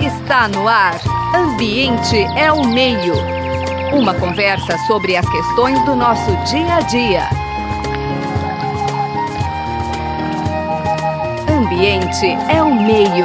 Está no ar. Ambiente é o meio. Uma conversa sobre as questões do nosso dia a dia. Ambiente é o meio.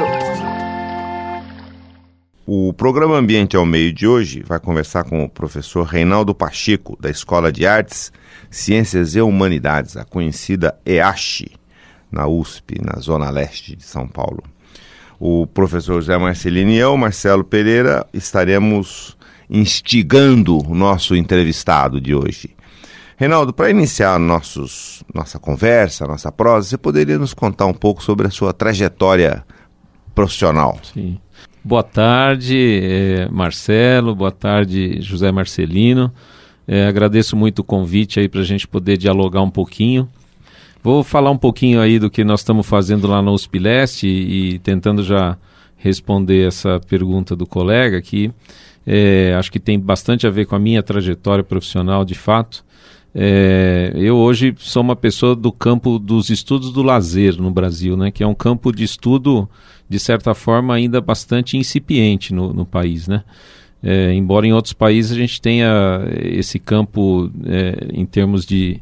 O programa Ambiente ao Meio de hoje vai conversar com o professor Reinaldo Pacheco, da Escola de Artes, Ciências e Humanidades, a conhecida EACH, na USP, na Zona Leste de São Paulo. O professor José Marcelino e eu, Marcelo Pereira, estaremos instigando o nosso entrevistado de hoje. Reinaldo, para iniciar nossa conversa, nossa prosa, você poderia nos contar um pouco sobre a sua trajetória profissional? Sim. Boa tarde, Marcelo, boa tarde, José Marcelino. Agradeço muito o convite aí para a gente poder dialogar um pouquinho. Vou falar um pouquinho aí do que nós estamos fazendo lá na USP Leste e tentando já responder essa pergunta do colega aqui. Acho que tem bastante a ver com a minha trajetória profissional, de fato. Eu hoje sou uma pessoa do campo dos estudos do lazer no Brasil, né, que é um campo de estudo, de certa forma, ainda bastante incipiente no país, né? Embora em outros países a gente tenha esse campo, em termos de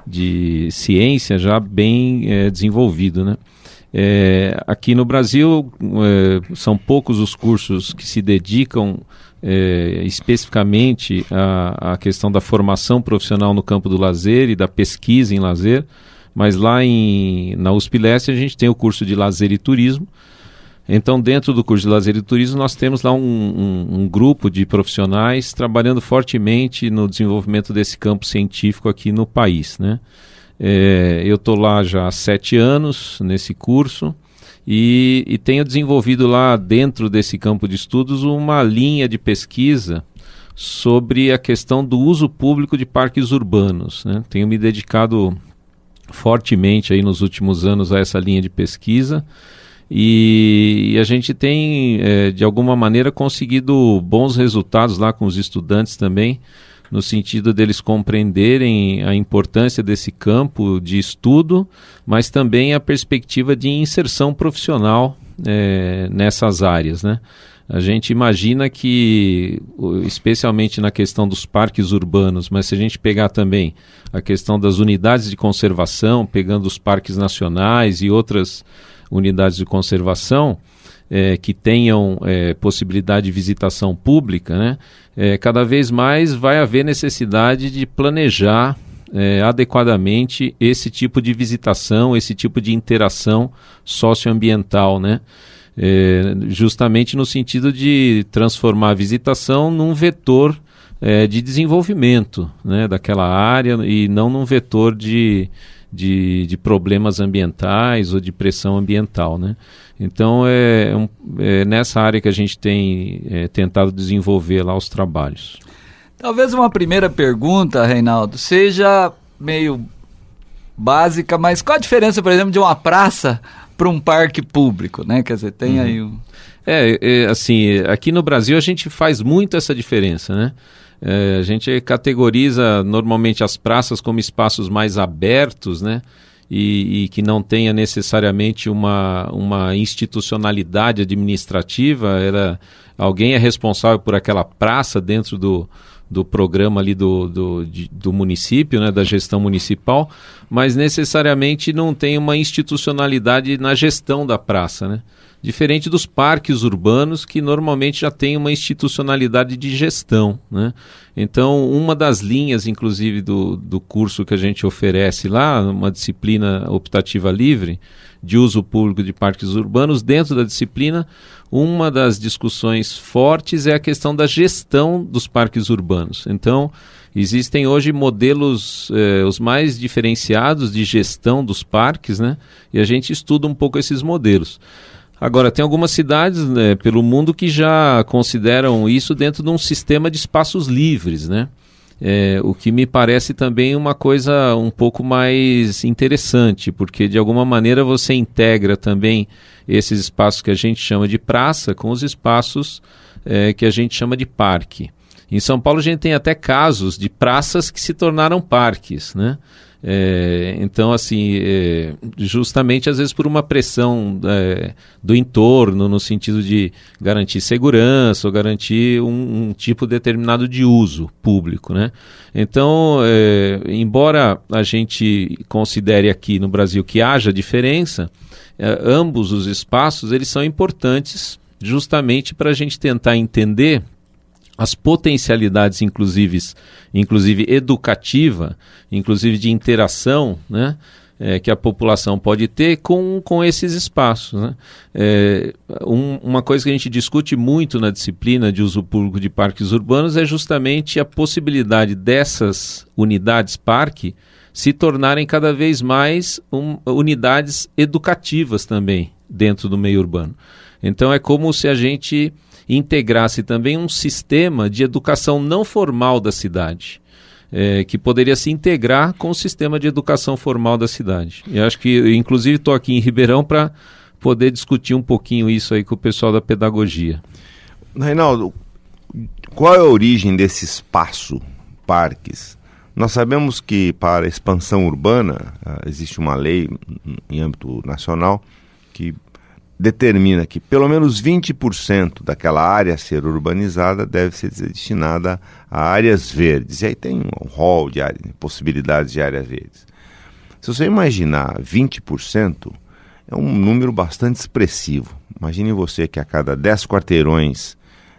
ciência, já bem desenvolvido, né? Aqui no Brasil são poucos os cursos que se dedicam especificamente à questão da formação profissional no campo do lazer e da pesquisa em lazer, mas lá na USP Leste a gente tem o curso de Lazer e Turismo. Então, dentro do curso de Lazer e Turismo, nós temos lá um grupo de profissionais trabalhando fortemente no desenvolvimento desse campo científico aqui no país, né? Eu estou lá já há 7 anos nesse curso e tenho desenvolvido lá dentro desse campo de estudos uma linha de pesquisa sobre a questão do uso público de parques urbanos, né? Tenho me dedicado fortemente aí nos últimos anos a essa linha de pesquisa. E a gente tem, de alguma maneira, conseguido bons resultados lá com os estudantes também, no sentido deles compreenderem a importância desse campo de estudo, mas também a perspectiva de inserção profissional nessas áreas, né? A gente imagina que, especialmente na questão dos parques urbanos, mas se a gente pegar também a questão das unidades de conservação, pegando os parques nacionais e outras unidades de conservação que tenham possibilidade de visitação pública, né? Cada vez mais vai haver necessidade de planejar adequadamente esse tipo de visitação, esse tipo de interação socioambiental, né? Justamente no sentido de transformar a visitação num vetor de desenvolvimento, né, daquela área e não num vetor de problemas ambientais ou de pressão ambiental, né? Então é nessa área que a gente tem tentado desenvolver lá os trabalhos. Talvez uma primeira pergunta, Reinaldo, seja meio básica, mas qual a diferença, por exemplo, de uma praça para um parque público, né? Quer dizer, tem aí um... assim, aqui no Brasil a gente faz muito essa diferença, né? A gente categoriza normalmente as praças como espaços mais abertos, né? E que não tenha necessariamente uma institucionalidade administrativa. Alguém é responsável por aquela praça dentro do programa ali do município, né, da gestão municipal, mas necessariamente não tem uma institucionalidade na gestão da praça, né? Diferente dos parques urbanos, que normalmente já tem uma institucionalidade de gestão, né? Então, uma das linhas, inclusive, do curso que a gente oferece lá, uma disciplina optativa livre de uso público de parques urbanos, dentro da disciplina, uma das discussões fortes é a questão da gestão dos parques urbanos. Então, existem hoje modelos os mais diferenciados de gestão dos parques, né? E a gente estuda um pouco esses modelos. Agora, tem algumas cidades, né, pelo mundo que já consideram isso dentro de um sistema de espaços livres, né? O que me parece também uma coisa um pouco mais interessante, porque de alguma maneira você integra também esses espaços que a gente chama de praça com os espaços que a gente chama de parque. Em São Paulo a gente tem até casos de praças que se tornaram parques, né? Então, assim, justamente às vezes por uma pressão do entorno, no sentido de garantir segurança ou garantir um tipo determinado de uso público, né? Então, embora a gente considere aqui no Brasil que haja diferença, ambos os espaços eles são importantes justamente para a gente tentar entender as potencialidades, inclusive educativa, inclusive de interação, né, que a população pode ter com esses espaços, né? Uma coisa que a gente discute muito na disciplina de uso público de parques urbanos é justamente a possibilidade dessas unidades parque se tornarem cada vez mais unidades educativas também dentro do meio urbano. Então é como se a gente integrasse também um sistema de educação não formal da cidade, que poderia se integrar com o sistema de educação formal da cidade. Eu acho que, inclusive, estou aqui em Ribeirão para poder discutir um pouquinho isso aí com o pessoal da pedagogia. Reinaldo, qual é a origem desse espaço, parques? Nós sabemos que para a expansão urbana existe uma lei em âmbito nacional que determina que pelo menos 20% daquela área a ser urbanizada deve ser destinada a áreas verdes. E aí tem um rol de possibilidades de áreas verdes. Se você imaginar 20%, é um número bastante expressivo. Imagine você que a cada 10 quarteirões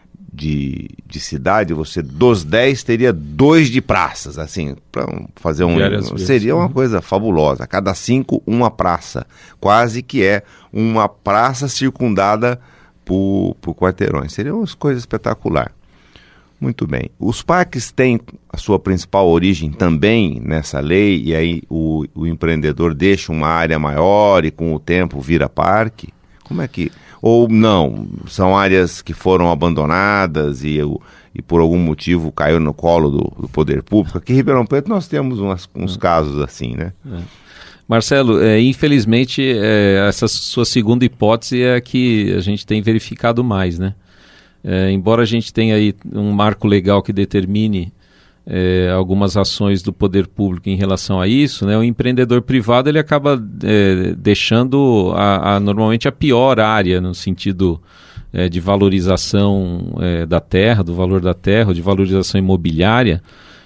de cidade, você dos 10 teria 2 de praças, assim, para fazer seria uma coisa fabulosa. A cada 5, uma praça, quase que é uma praça circundada por quarteirões. Seria uma coisa espetacular. Muito bem. Os parques têm a sua principal origem também nessa lei, e aí o empreendedor deixa uma área maior e com o tempo vira parque? Como é que... Ou não, são áreas que foram abandonadas e por algum motivo caiu no colo do poder público. Aqui em Ribeirão Preto nós temos uns casos assim, né? Marcelo, infelizmente essa sua segunda hipótese é a que a gente tem verificado mais, né? Embora a gente tenha aí um marco legal que determine algumas ações do poder público em relação a isso, né, o empreendedor privado ele acaba deixando normalmente a pior área no sentido de valorização da terra, do valor da terra, de valorização imobiliária,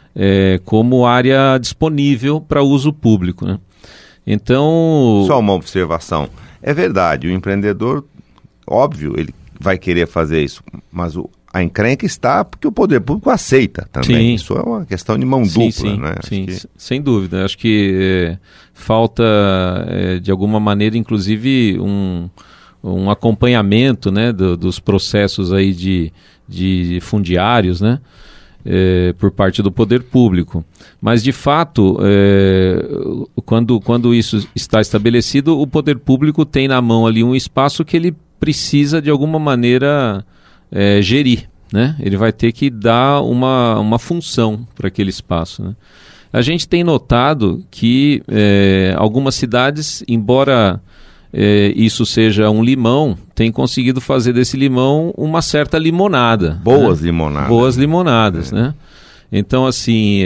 como área disponível para uso público, né? Então... Só uma observação. É verdade, o empreendedor, óbvio, ele vai querer fazer isso, mas a encrenca está porque o poder público aceita também. Sim. Isso é uma questão de mão dupla, né? Sim, sem dúvida. Acho que falta, de alguma maneira, inclusive, um acompanhamento, né, dos processos aí de fundiários, né, por parte do poder público. Mas, de fato, quando isso está estabelecido, o poder público tem na mão ali um espaço que ele precisa, de alguma maneira... gerir, né? Ele vai ter que dar uma função para aquele espaço, né? A gente tem notado que algumas cidades, embora isso seja um limão, tem conseguido fazer desse limão uma certa limonada. Boas, né? Limonadas. Boas limonadas, né? Então, assim,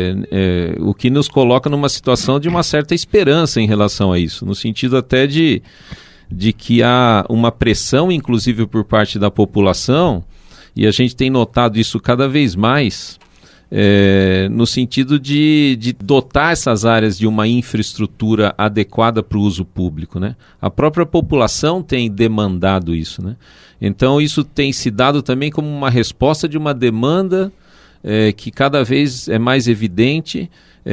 o que nos coloca numa situação de uma certa esperança em relação a isso, no sentido até de que há uma pressão, inclusive por parte da população, e a gente tem notado isso cada vez mais, no sentido de dotar essas áreas de uma infraestrutura adequada para o uso público, né? A própria população tem demandado isso, né? Então isso tem se dado também como uma resposta de uma demanda que cada vez é mais evidente,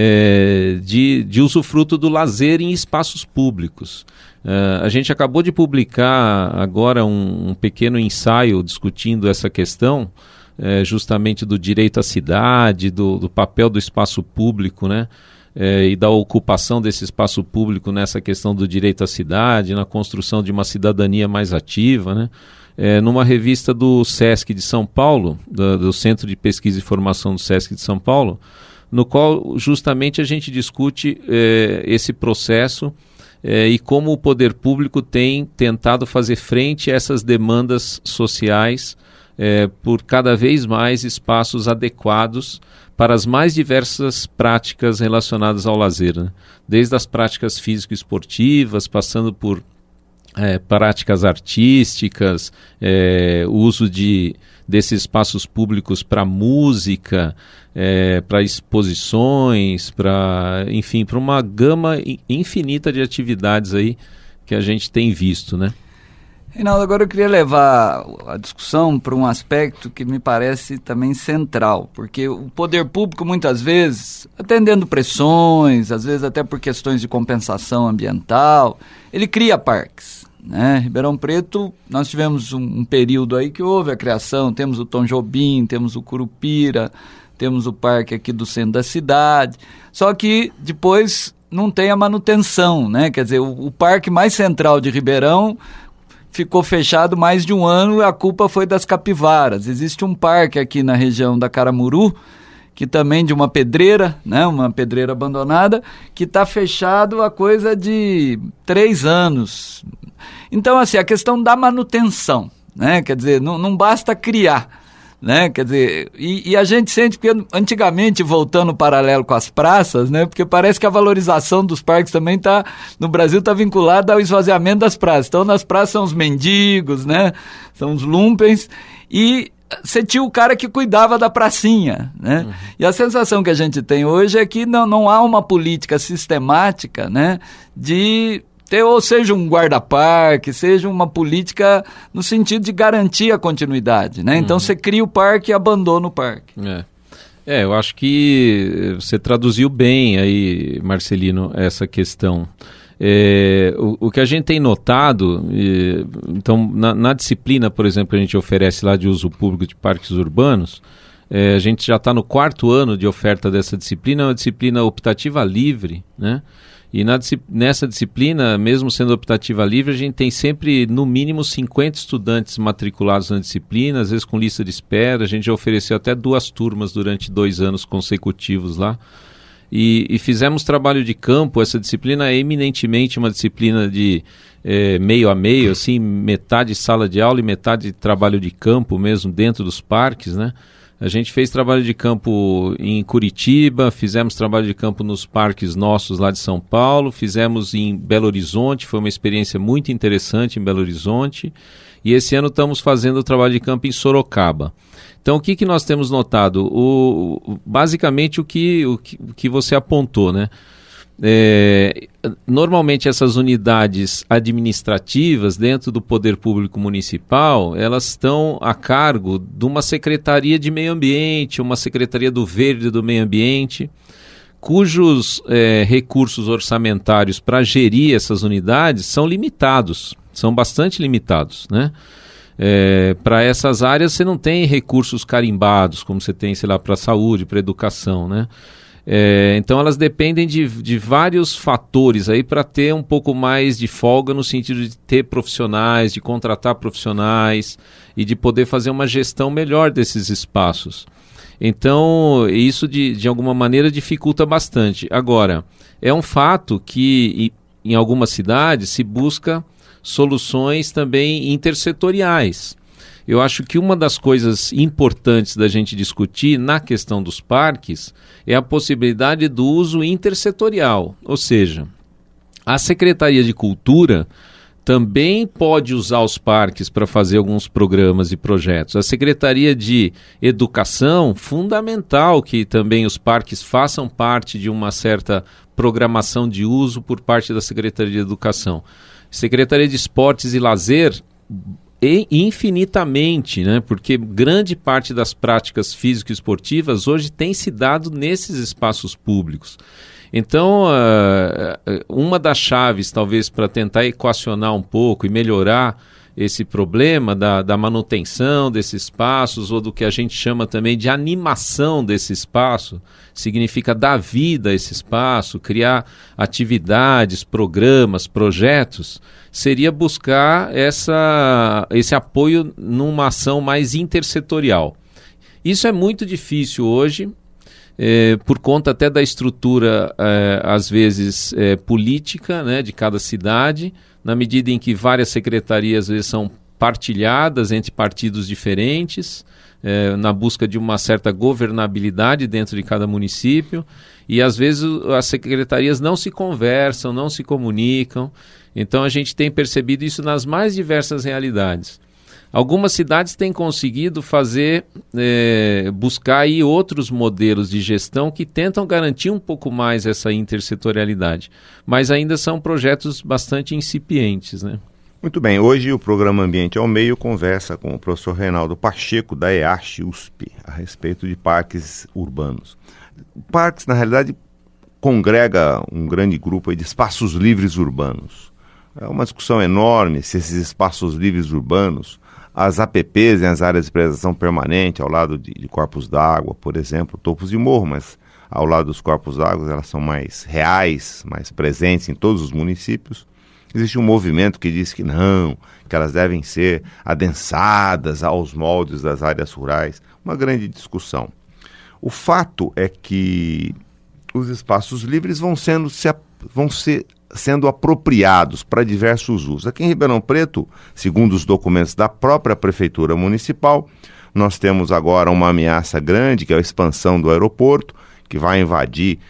de usufruto do lazer em espaços públicos. A gente acabou de publicar agora um pequeno ensaio discutindo essa questão, justamente do direito à cidade, do papel do espaço público, né? E da ocupação desse espaço público nessa questão do direito à cidade, na construção de uma cidadania mais ativa, né? Numa revista do SESC de São Paulo, do Centro de Pesquisa e Formação do SESC de São Paulo, no qual justamente a gente discute esse processo e como o poder público tem tentado fazer frente a essas demandas sociais por cada vez mais espaços adequados para as mais diversas práticas relacionadas ao lazer, né? Desde as práticas físico-esportivas, passando por práticas artísticas, o uso desses espaços públicos para música, para exposições, enfim, para uma gama infinita de atividades aí que a gente tem visto, né? Reinaldo, agora eu queria levar a discussão para um aspecto que me parece também central, porque o poder público muitas vezes, atendendo pressões, às vezes até por questões de compensação ambiental, ele cria parques, né? Ribeirão Preto, nós tivemos um período aí que houve a criação, temos o Tom Jobim, temos o Curupira, temos o parque aqui do centro da cidade, só que depois não tem a manutenção, né? Quer dizer, o parque mais central de Ribeirão ficou fechado mais de um ano e a culpa foi das capivaras. Existe um parque aqui na região da Caramuru, que também de uma pedreira, né, uma pedreira abandonada, que está fechado há coisa de 3 anos. Então, assim, a questão da manutenção, né, quer dizer, não basta criar, né, quer dizer, e a gente sente, porque antigamente, voltando paralelo com as praças, né, porque parece que a valorização dos parques também no Brasil está vinculada ao esvaziamento das praças. Então, nas praças são os mendigos, né, são os lumpens, e você tinha o cara que cuidava da pracinha, né? Uhum. E a sensação que a gente tem hoje é que não há uma política sistemática, né, de ter, ou seja, um guarda-parque, seja uma política no sentido de garantir a continuidade, né? Então você cria o parque e abandona o parque. Eu acho que você traduziu bem aí, Marcelino, essa questão. O que a gente tem notado, então na disciplina, por exemplo, que a gente oferece lá de uso público de parques urbanos, a gente já está no 4º ano de oferta dessa disciplina, é uma disciplina optativa livre, né? E nessa disciplina, mesmo sendo optativa livre, a gente tem sempre no mínimo 50 estudantes matriculados na disciplina, às vezes com lista de espera. A gente já ofereceu até 2 turmas durante 2 anos consecutivos lá. E fizemos trabalho de campo. Essa disciplina é eminentemente uma disciplina de meio a meio, assim, metade sala de aula e metade trabalho de campo mesmo dentro dos parques, né? A gente fez trabalho de campo em Curitiba, fizemos trabalho de campo nos parques nossos lá de São Paulo, fizemos em Belo Horizonte, foi uma experiência muito interessante em Belo Horizonte, e esse ano estamos fazendo trabalho de campo em Sorocaba. Então, o que nós temos notado? Basicamente o que você apontou, né? Normalmente essas unidades administrativas dentro do poder público municipal, elas estão a cargo de uma secretaria de meio ambiente, uma secretaria do verde do meio ambiente, cujos recursos orçamentários para gerir essas unidades são limitados, são bastante limitados, né? Para essas áreas você não tem recursos carimbados, como você tem, sei lá, para a saúde, para a educação, né? Então elas dependem de vários fatores aí para ter um pouco mais de folga no sentido de ter profissionais, de contratar profissionais e de poder fazer uma gestão melhor desses espaços. Então isso de alguma maneira dificulta bastante. Agora, é um fato que em algumas cidades se busca soluções também intersetoriais. Eu acho que uma das coisas importantes da gente discutir na questão dos parques é a possibilidade do uso intersetorial, ou seja, a Secretaria de Cultura também pode usar os parques para fazer alguns programas e projetos. A Secretaria de Educação, fundamental que também os parques façam parte de uma certa programação de uso por parte da Secretaria de Educação. Secretaria de Esportes e Lazer, infinitamente, né? Porque grande parte das práticas físico-esportivas hoje tem se dado nesses espaços públicos. Então, uma das chaves, talvez, para tentar equacionar um pouco e melhorar esse problema da manutenção desses espaços, ou do que a gente chama também de animação desse espaço, significa dar vida a esse espaço, criar atividades, programas, projetos, seria buscar esse apoio numa ação mais intersetorial. Isso é muito difícil hoje, por conta até da estrutura, às vezes, política, né, de cada cidade, na medida em que várias secretarias às vezes são partilhadas entre partidos diferentes, na busca de uma certa governabilidade dentro de cada município, e às vezes as secretarias não se conversam, não se comunicam. Então a gente tem percebido isso nas mais diversas realidades. Algumas cidades têm conseguido buscar aí outros modelos de gestão que tentam garantir um pouco mais essa intersetorialidade, mas ainda são projetos bastante incipientes, né? Muito bem, hoje o programa Ambiente ao Meio conversa com o professor Reinaldo Pacheco, da EASH USP, a respeito de parques urbanos. Parques, na realidade, congrega um grande grupo aí de espaços livres urbanos. É uma discussão enorme se esses espaços livres urbanos, as APPs, as áreas de preservação permanente, ao lado de corpos d'água, por exemplo, topos de morro, mas ao lado dos corpos d'água elas são mais reais, mais presentes em todos os municípios. Existe um movimento que diz que não, que elas devem ser adensadas aos moldes das áreas rurais. Uma grande discussão. O fato é que os espaços livres vão sendo apropriados para diversos usos. Aqui em Ribeirão Preto, segundo os documentos da própria Prefeitura Municipal, nós temos agora uma ameaça grande, que é a expansão do aeroporto, que vai invadir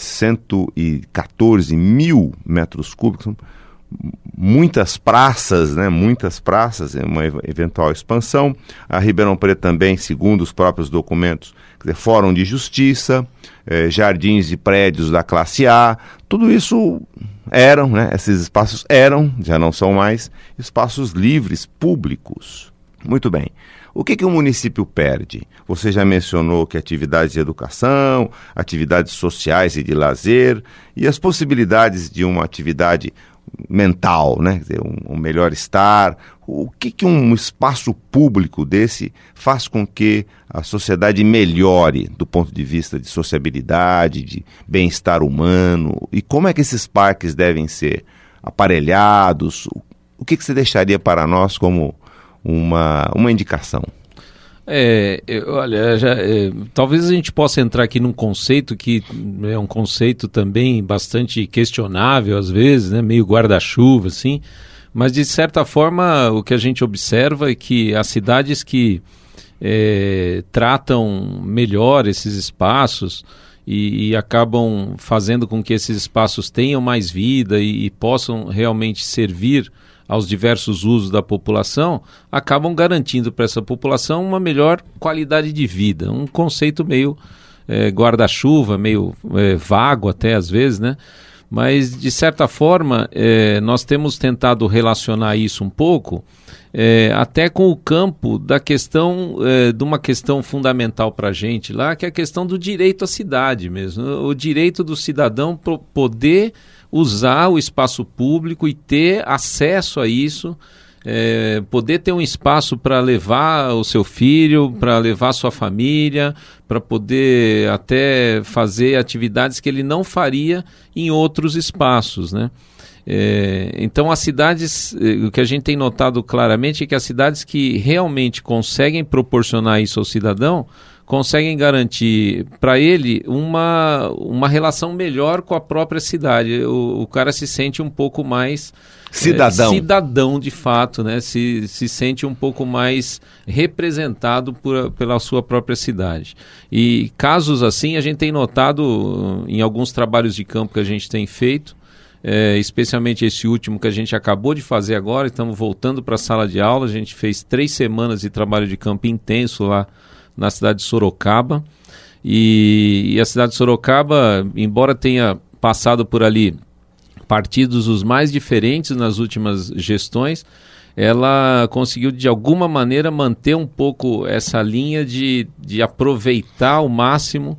114 mil metros cúbicos, muitas praças, uma eventual expansão. A Ribeirão Preto também, segundo os próprios documentos, Fórum de Justiça, jardins e prédios da classe A, tudo isso esses espaços já não são mais, espaços livres, públicos. Muito bem. O que o município perde? Você já mencionou que atividades de educação, atividades sociais e de lazer, e as possibilidades de uma atividade mental, né? Quer dizer, um melhor estar. O que um espaço público desse faz com que a sociedade melhore do ponto de vista de sociabilidade, de bem-estar humano? E como é que esses parques devem ser aparelhados? O que você deixaria para nós como uma indicação? Talvez a gente possa entrar aqui num conceito que é um conceito também bastante questionável às vezes, né? Meio guarda-chuva, assim, mas de certa forma o que a gente observa é que as cidades que tratam melhor esses espaços e acabam fazendo com que esses espaços tenham mais vida e possam realmente servir aos diversos usos da população, acabam garantindo para essa população uma melhor qualidade de vida. Um conceito meio guarda-chuva, meio vago até às vezes, né? Mas, de certa forma, nós temos tentado relacionar isso um pouco até com o campo da questão, de uma questão fundamental para a gente lá, que é a questão do direito à cidade mesmo. O direito do cidadão poder usar o espaço público e ter acesso a isso, poder ter um espaço para levar o seu filho, para levar a sua família, para poder até fazer atividades que ele não faria em outros espaços, né? Então as cidades, o que a gente tem notado claramente é que as cidades que realmente conseguem proporcionar isso ao cidadão, conseguem garantir para ele uma relação melhor com a própria cidade. O cara se sente um pouco mais cidadão de fato, né? Se sente um pouco mais representado pela sua própria cidade. E casos assim a gente tem notado em alguns trabalhos de campo que a gente tem feito, especialmente esse último que a gente acabou de fazer agora. Estamos voltando para a sala de aula. A gente fez 3 semanas de trabalho de campo intenso lá na cidade de Sorocaba, e a cidade de Sorocaba, embora tenha passado por ali partidos os mais diferentes nas últimas gestões, ela conseguiu de alguma maneira manter um pouco essa linha de aproveitar ao máximo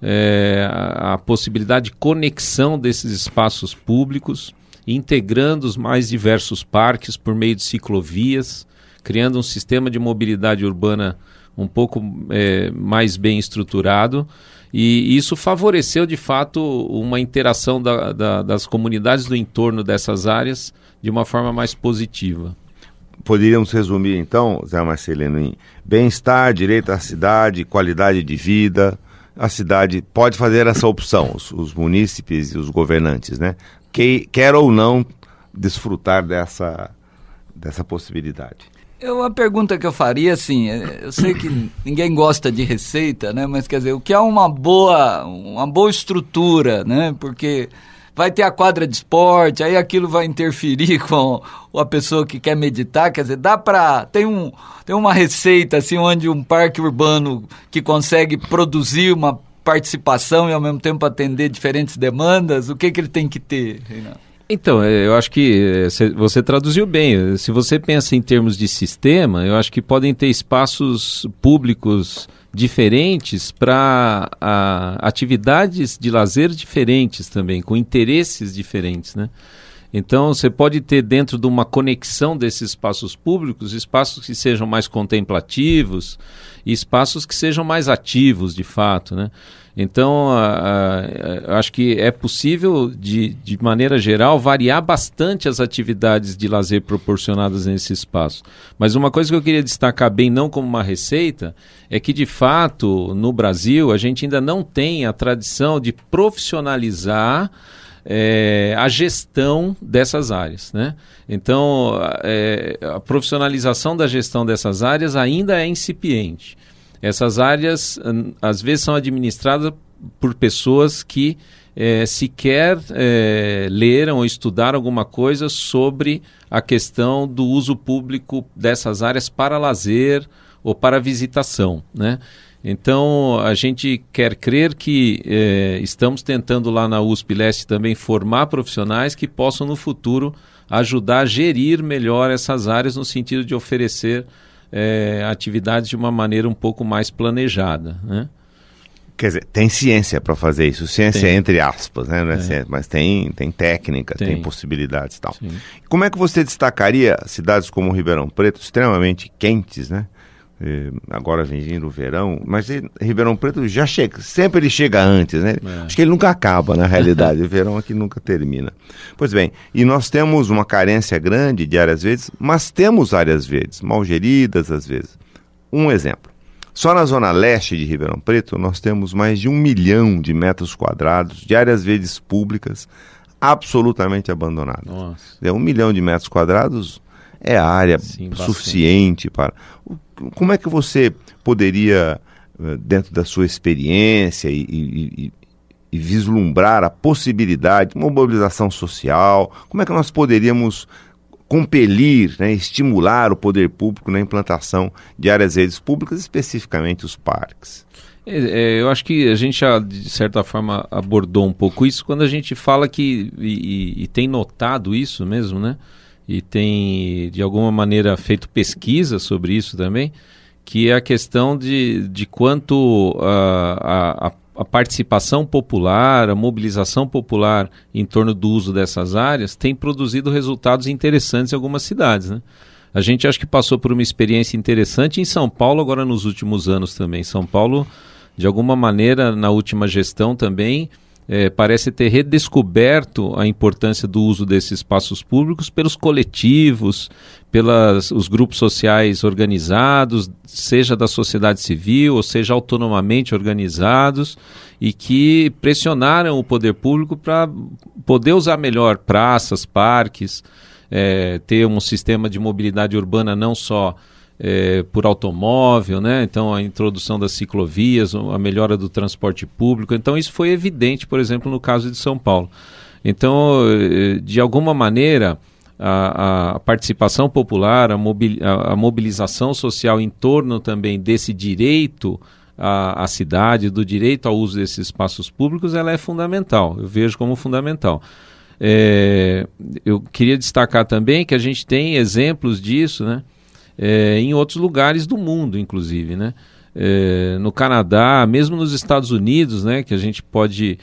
a possibilidade de conexão desses espaços públicos, integrando os mais diversos parques por meio de ciclovias, criando um sistema de mobilidade urbana um pouco mais bem estruturado, e isso favoreceu de fato uma interação das comunidades do entorno dessas áreas de uma forma mais positiva. Poderíamos resumir então, Zé Marcelino, em bem-estar, direito à cidade, qualidade de vida. A cidade pode fazer essa opção, os munícipes e os governantes, né? Quer ou não desfrutar dessa possibilidade. A pergunta que eu faria, assim, eu sei que ninguém gosta de receita, né? Mas, quer dizer, o que é uma boa estrutura, né? Porque vai ter a quadra de esporte, aí aquilo vai interferir com a pessoa que quer meditar, quer dizer, tem uma receita, assim, onde um parque urbano que consegue produzir uma participação e ao mesmo tempo atender diferentes demandas, o que ele tem que ter, Reinaldo? Então, eu acho que você traduziu bem. Se você pensa em termos de sistema, eu acho que podem ter espaços públicos diferentes para atividades de lazer diferentes também, com interesses diferentes, né? Então, você pode ter dentro de uma conexão desses espaços públicos, espaços que sejam mais contemplativos e espaços que sejam mais ativos, de fato, né? Então, acho que é possível, de maneira geral, variar bastante as atividades de lazer proporcionadas nesse espaço. Mas uma coisa que eu queria destacar bem, não como uma receita, é que, de fato, no Brasil, a gente ainda não tem a tradição de profissionalizar a gestão dessas áreas, né? Então, a profissionalização da gestão dessas áreas ainda é incipiente. Essas áreas, às vezes, são administradas por pessoas que sequer leram ou estudaram alguma coisa sobre a questão do uso público dessas áreas para lazer ou para visitação, né? Então, a gente quer crer que estamos tentando lá na USP Leste também formar profissionais que possam, no futuro, ajudar a gerir melhor essas áreas no sentido de oferecer atividades de uma maneira um pouco mais planejada, né? Quer dizer, tem ciência para fazer isso, ciência entre aspas, né? Não é ciência, mas tem técnica, tem possibilidades e tal. Sim. Como é que você destacaria cidades como Ribeirão Preto, extremamente quentes, né? Agora vem vindo o verão, mas Ribeirão Preto já chega, sempre ele chega antes, né? Acho que ele nunca acaba, na realidade, o verão aqui nunca termina. Pois bem, e nós temos uma carência grande de áreas verdes, mas temos áreas verdes, mal geridas às vezes. Um exemplo, só na zona leste de Ribeirão Preto nós temos mais de 1 milhão de metros quadrados de áreas verdes públicas absolutamente abandonadas. Nossa. 1 milhão de metros quadrados é área suficiente para... Como é que você poderia, dentro da sua experiência e vislumbrar a possibilidade de uma mobilização social, como é que nós poderíamos compelir, né, estimular o poder público na implantação de áreas verdes públicas, especificamente os parques? Eu acho que a gente já, de certa forma, abordou um pouco isso quando a gente fala que, e tem notado isso mesmo, né? E tem, de alguma maneira, feito pesquisa sobre isso também, que é a questão de quanto a participação popular, a mobilização popular em torno do uso dessas áreas tem produzido resultados interessantes em algumas cidades, né? A gente acho que passou por uma experiência interessante em São Paulo agora nos últimos anos também. São Paulo, de alguma maneira, na última gestão também, parece ter redescoberto a importância do uso desses espaços públicos pelos coletivos, os grupos sociais organizados, seja da sociedade civil, ou seja autonomamente organizados, e que pressionaram o poder público para poder usar melhor praças, parques, ter um sistema de mobilidade urbana não só por automóvel, né? Então a introdução das ciclovias, a melhora do transporte público. Então isso foi evidente, por exemplo, no caso de São Paulo. Então, de alguma maneira, a participação popular, a mobilização social em torno também desse direito à cidade, do direito ao uso desses espaços públicos, ela é fundamental, eu vejo como fundamental. Eu queria destacar também que a gente tem exemplos disso, né? Em outros lugares do mundo, inclusive, né? No Canadá, mesmo nos Estados Unidos, né? Que a gente pode...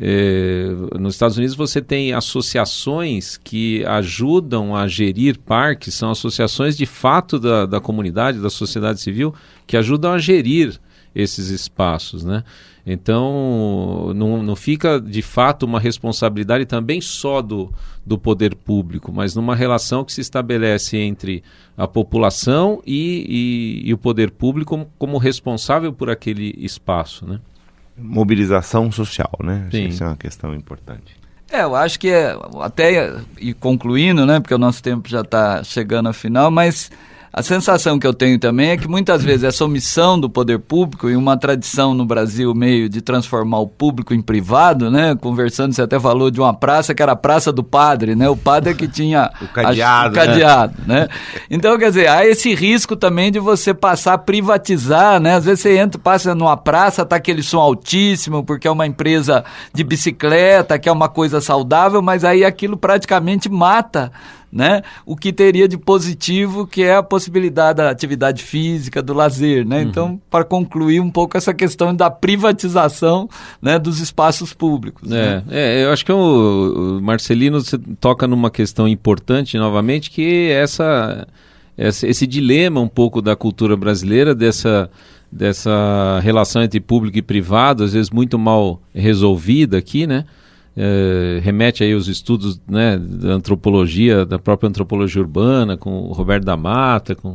nos Estados Unidos você tem associações que ajudam a gerir parques, são associações de fato da comunidade, da sociedade civil, que ajudam a gerir esses espaços, né? Então, não fica de fato uma responsabilidade também só do poder público, mas numa relação que se estabelece entre a população e o poder público como responsável por aquele espaço, né? Mobilização social, né? Sim. Isso é uma questão importante. Eu acho que até, e concluindo, né, porque o nosso tempo já está chegando ao final, mas A sensação que eu tenho também é que muitas vezes essa omissão do poder público e uma tradição no Brasil meio de transformar o público em privado, né? Conversando, você até falou de uma praça que era a Praça do Padre, né? O padre é que tinha o cadeado, né? Então, quer dizer, há esse risco também de você passar a privatizar, né? Às vezes você passa numa praça, tá aquele som altíssimo porque é uma empresa de bicicleta, que é uma coisa saudável, mas aí aquilo praticamente mata, né, o que teria de positivo, que é a possibilidade da atividade física, do lazer, né? Então, para concluir um pouco essa questão da privatização, né, dos espaços públicos. Né? Eu acho que o Marcelino, você toca numa questão importante, novamente, que esse dilema um pouco da cultura brasileira, dessa relação entre público e privado, às vezes muito mal resolvida aqui, né? Remete aí aos estudos, né, da antropologia, da própria antropologia urbana, com o Roberto da Mata, com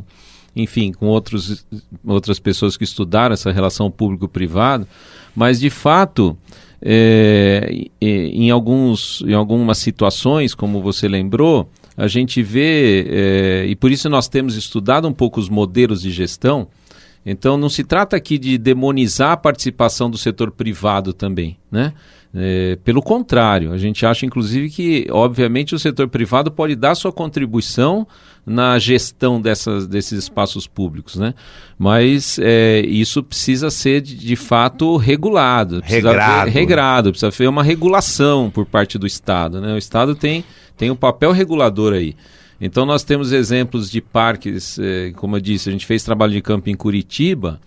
outras pessoas que estudaram essa relação público-privado, mas de fato em algumas situações, como você lembrou, a gente vê, e por isso nós temos estudado um pouco os modelos de gestão. Então não se trata aqui de demonizar a participação do setor privado também, né? Pelo contrário, a gente acha inclusive que, obviamente, o setor privado pode dar sua contribuição na gestão desses espaços públicos, né? Mas isso precisa ser de fato regulado, precisa haver uma regulação por parte do Estado, né? O Estado tem um papel regulador aí. Então nós temos exemplos de parques, como eu disse, a gente fez trabalho de campo em Curitiba,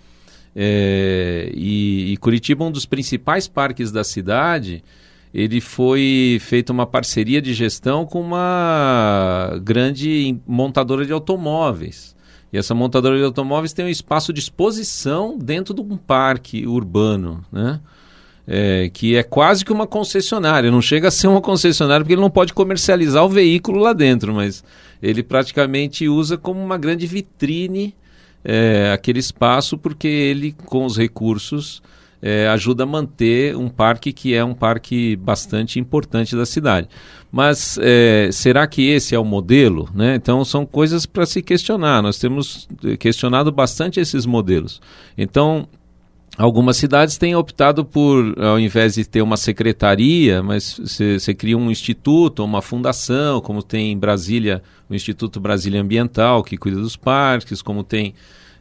e Curitiba, um dos principais parques da cidade, ele foi feita uma parceria de gestão com uma grande montadora de automóveis. E essa montadora de automóveis tem um espaço de exposição dentro de um parque urbano, né? Que é quase que uma concessionária. Não chega a ser uma concessionária porque ele não pode comercializar o veículo lá dentro, mas ele praticamente usa como uma grande vitrine aquele espaço, porque ele, com os recursos, ajuda a manter um parque que é um parque bastante importante da cidade. Mas será que esse é o modelo, né? Então são coisas para se questionar. Nós temos questionado bastante esses modelos. Então, algumas cidades têm optado por, ao invés de ter uma secretaria, mas você cria um instituto, uma fundação, como tem em Brasília, o Instituto Brasília Ambiental, que cuida dos parques, como tem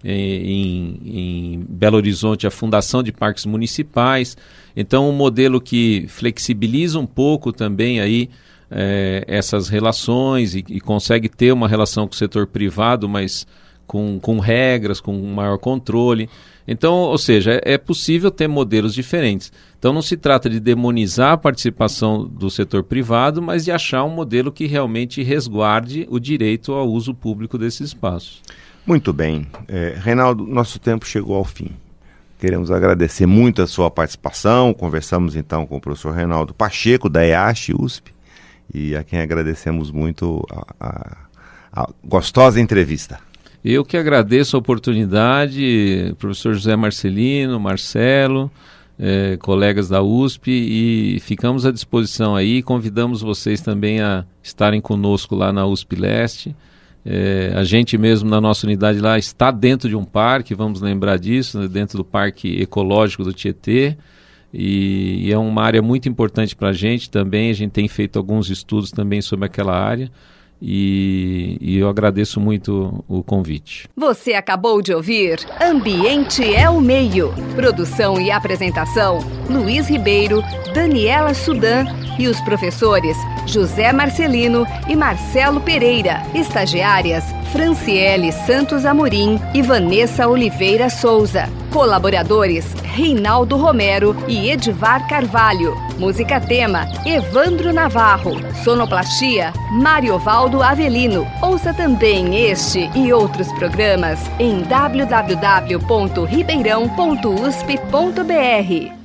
em Belo Horizonte a Fundação de Parques Municipais. Então, um modelo que flexibiliza um pouco também aí essas relações e consegue ter uma relação com o setor privado, mas com regras, com um maior controle. Então, ou seja, é possível ter modelos diferentes. Então não se trata de demonizar a participação do setor privado, mas de achar um modelo que realmente resguarde o direito ao uso público desses espaços. Muito bem. Reinaldo, nosso tempo chegou ao fim. Queremos agradecer muito a sua participação. Conversamos então com o professor Reinaldo Pacheco, da EASH USP, e a quem agradecemos muito a gostosa entrevista. Eu que agradeço a oportunidade, professor José Marcelino, Marcelo, colegas da USP, e ficamos à disposição aí. Convidamos vocês também a estarem conosco lá na USP Leste. A gente mesmo na nossa unidade lá está dentro de um parque, vamos lembrar disso, né, dentro do Parque Ecológico do Tietê, e é uma área muito importante para a gente também. A gente tem feito alguns estudos também sobre aquela área. E eu agradeço muito o convite. Você acabou de ouvir Ambiente é o Meio. Produção e apresentação, Luiz Ribeiro, Daniela Sudan e os professores José Marcelino e Marcelo Pereira. Estagiárias, Franciele Santos Amorim e Vanessa Oliveira Souza. Colaboradores, Reinaldo Romero e Edivar Carvalho. Música tema, Evandro Navarro. Sonoplastia, Mariovaldo Avelino. Ouça também este e outros programas em www.ribeirão.usp.br.